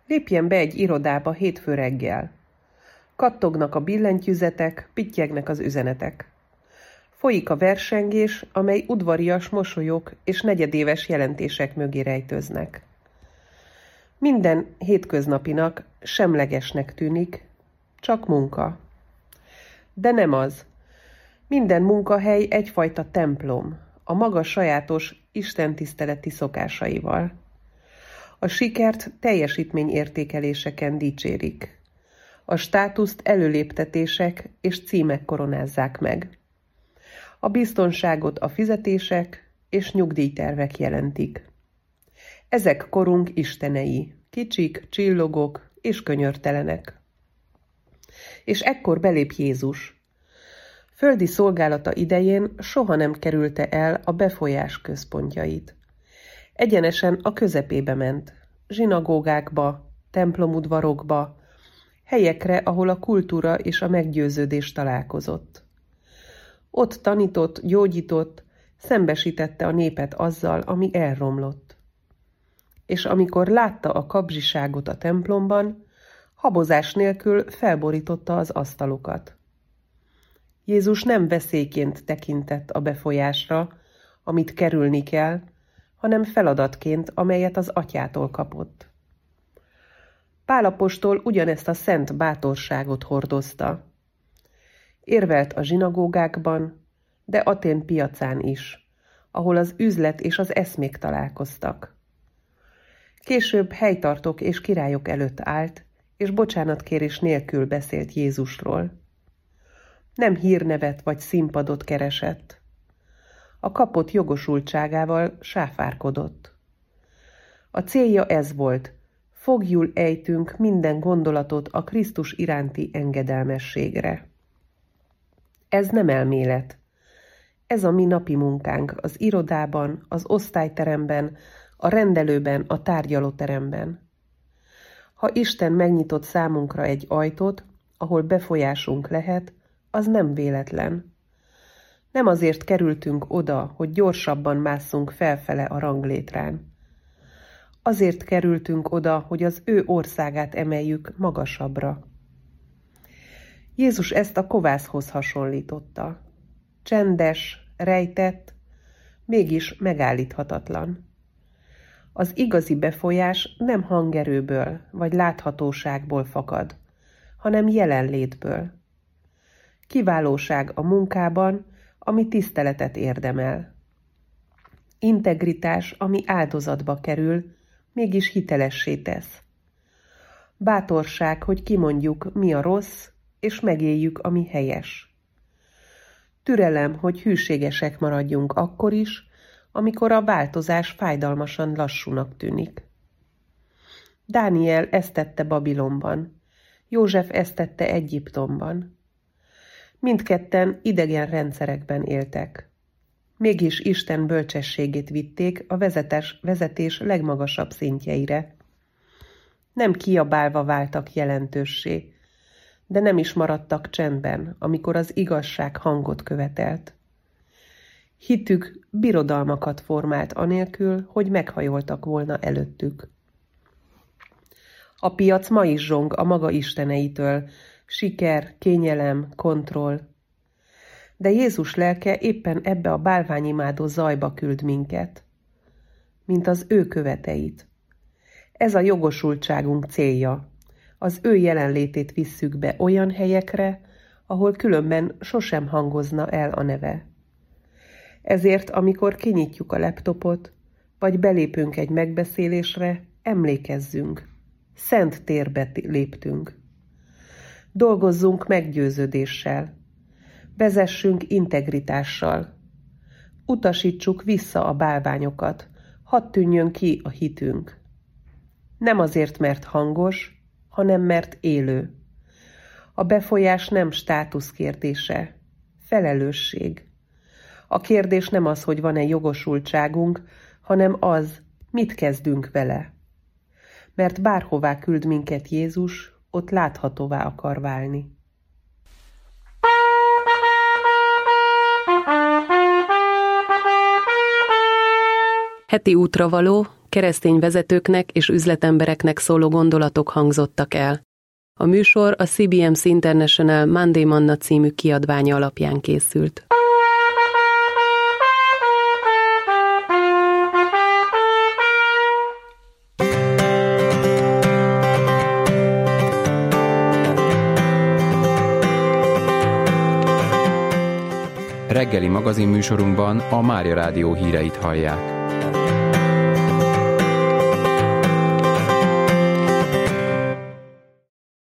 Lépjen be egy irodába hétfő reggel. Kattognak a billentyűzetek, pittyegnek az üzenetek. Folyik a versengés, amely udvarias mosolyok és negyedéves jelentések mögé rejtőznek. Minden hétköznapinak semlegesnek tűnik, csak munka. De nem az. Minden munkahely egyfajta templom, a maga sajátos istentiszteleti szokásaival. A sikert teljesítményértékeléseken dicsérik. A státuszt előléptetések és címek koronázzák meg. A biztonságot a fizetések és nyugdíjtervek jelentik. Ezek korunk istenei, kicsik, csillogók és könyörtelenek. És ekkor belép Jézus. Földi szolgálata idején soha nem kerülte el a befolyás központjait. Egyenesen a közepébe ment, zsinagógákba, templomudvarokba, helyekre, ahol a kultúra és a meggyőződés találkozott. Ott tanított, gyógyított, szembesítette a népet azzal, ami elromlott. És amikor látta a kapzsiságot a templomban, habozás nélkül felborította az asztalokat. Jézus nem veszélyként tekintett a befolyásra, amit kerülni kell, hanem feladatként, amelyet az atyától kapott. Pál apostol ugyanezt a szent bátorságot hordozta. Érvelt a zsinagógákban, de Atén piacán is, ahol az üzlet és az eszmék találkoztak. Később helytartók és királyok előtt állt, és bocsánatkérés nélkül beszélt Jézusról. Nem hírnevet vagy színpadot keresett. A kapott jogosultságával sáfárkodott. A célja ez volt, foglyul ejtünk minden gondolatot a Krisztus iránti engedelmességre. Ez nem elmélet. Ez a mi napi munkánk az irodában, az osztályteremben, a rendelőben, a tárgyalóteremben. Ha Isten megnyitott számunkra egy ajtót, ahol befolyásunk lehet, az nem véletlen. Nem azért kerültünk oda, hogy gyorsabban másszunk felfele a ranglétrán. Azért kerültünk oda, hogy az ő országát emeljük magasabbra. Jézus ezt a kovászhoz hasonlította. Csendes, rejtett, mégis megállíthatatlan. Az igazi befolyás nem hangerőből vagy láthatóságból fakad, hanem jelenlétből. Kiválóság a munkában, ami tiszteletet érdemel. Integritás, ami áldozatba kerül, mégis hitelessé tesz. Bátorság, hogy kimondjuk, mi a rossz, és megéljük, ami helyes. Türelem, hogy hűségesek maradjunk akkor is, amikor a változás fájdalmasan lassúnak tűnik. Dániel ezt tette Babilonban, József ezt tette Egyiptomban. Mindketten idegen rendszerekben éltek. Mégis Isten bölcsességét vitték a vezetés legmagasabb szintjeire. Nem kiabálva váltak jelentőssé, de nem is maradtak csendben, amikor az igazság hangot követelt. Hitük birodalmakat formált anélkül, hogy meghajoltak volna előttük. A piac ma is zsong a maga isteneitől, siker, kényelem, kontroll. De Jézus lelke éppen ebbe a bálványimádó zajba küld minket, mint az ő követeit. Ez a jogosultságunk célja. Az ő jelenlétét visszük be olyan helyekre, ahol különben sosem hangozna el a neve. Ezért, amikor kinyitjuk a laptopot, vagy belépünk egy megbeszélésre, emlékezzünk, szent térbe léptünk. Dolgozzunk meggyőződéssel, vezessünk integritással, utasítsuk vissza a bálványokat, hadd tűnjön ki a hitünk. Nem azért, mert hangos, hanem mert élő. A befolyás nem státusz kérdése, felelősség. A kérdés nem az, hogy van-e jogosultságunk, hanem az, mit kezdünk vele. Mert bárhová küld minket Jézus, ott láthatóvá akar válni. Heti útravaló keresztény vezetőknek és üzletembereknek szóló gondolatok hangzottak el. A műsor a CBMC International Monday Manna című kiadványa alapján készült. Reggeli magazinműsorunkban a Mária Rádió híreit hallják.